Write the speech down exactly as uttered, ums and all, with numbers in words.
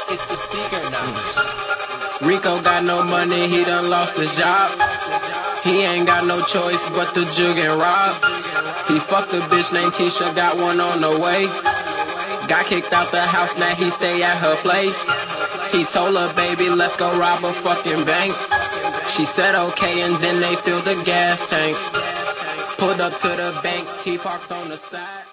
It's the speaker numbers. Rico got no money, he done lost his job. He ain't got no choice but to jug and rob. He fucked a bitch named Tisha, got one on the way. Got kicked out the house, now he stay at her place. He told her, baby, let's go rob a fucking bank. She said okay, and then they filled the gas tank. Pulled up to the bank, he parked on the side.